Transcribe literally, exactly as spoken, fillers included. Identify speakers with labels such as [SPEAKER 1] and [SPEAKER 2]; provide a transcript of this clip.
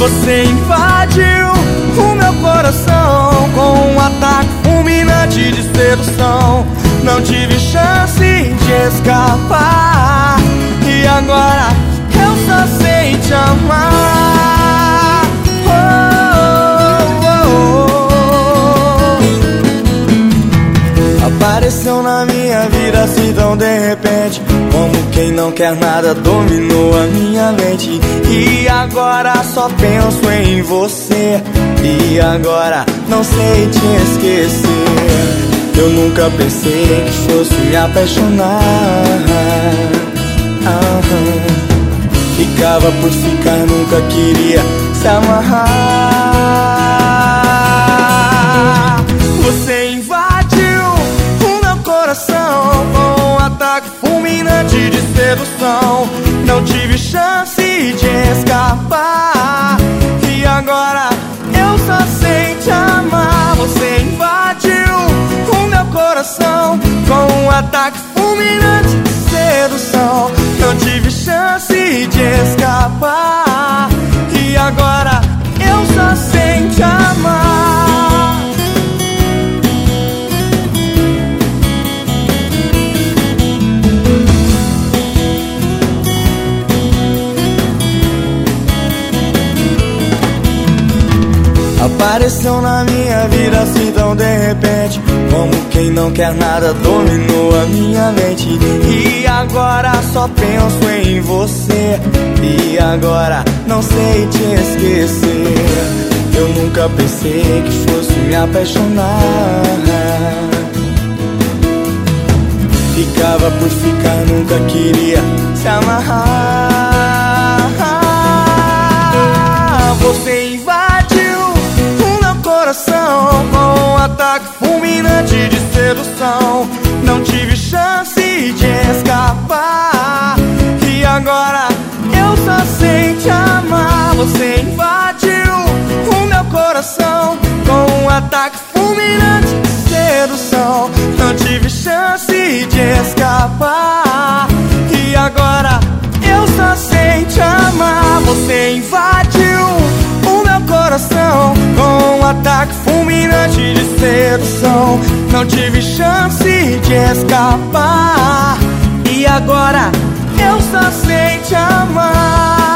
[SPEAKER 1] Você invadiu o meu coração com um ataque fulminante de sedução. Não tive chance de escapar e agora eu só sei te amar. Oh, oh, oh. Apareceu na minha vida assim tão de repente, como quem não quer nada, dominou a minha mente. E agora só penso em você, e agora não sei te esquecer. Eu nunca pensei que fosse me apaixonar. Aham. Ficava por ficar, nunca queria se amarrar. Você invadiu o meu coração com um ataque fulminante de sedução. Não tive chance de escapar e agora eu só sei te amar. Você invadiu o meu coração com um ataque fulminante de sedução. Não tive chance de escapar e agora eu só sei te amar. Apareceu na minha vida assim tão de repente, como quem não quer nada, dominou a minha mente. E agora só penso em você, e agora não sei te esquecer. Eu nunca pensei que fosse me apaixonar. Ficava por ficar, nunca queria se amarrar. Você invadiu o meu coração com um ataque fulminante de sedução. Não tive chance de escapar e agora eu só sei te amar. Você invadiu o meu coração com um ataque fulminante de sedução. Não tive chance de escapar e agora eu só sei te amar. Você invadiu o meu coração com um ataque fulminante de sedução. Não tive chance de escapar e agora eu só sei te amar.